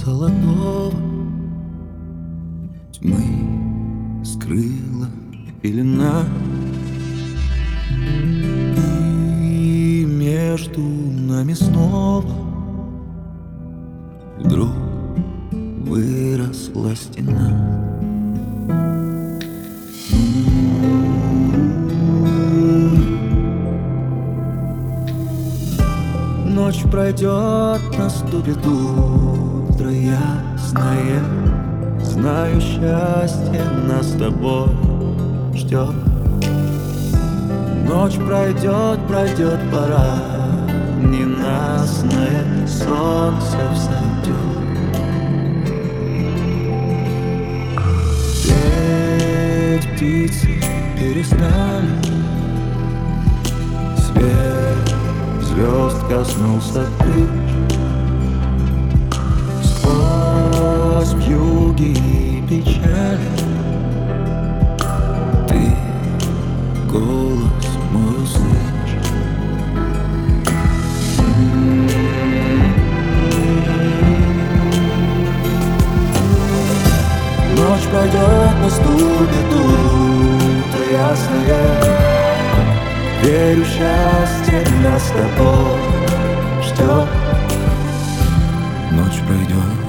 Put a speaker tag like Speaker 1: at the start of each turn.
Speaker 1: золотого тьмы скрыла пелена, и между нами снова вдруг выросла стена. Ночь пройдет, наступит утро ясное. Знаю, счастье нас с тобой ждет. Ночь пройдет, пройдет пора ненастная, солнце взойдет. Петь птицы перестали, свет звезд коснулся крыш. Сквозь вьюги и печали ты голос мой услышишь. Ночь пройдет, наступит утро ясное. Верю, счастье нас с тобой ждет. Ночь пройдет,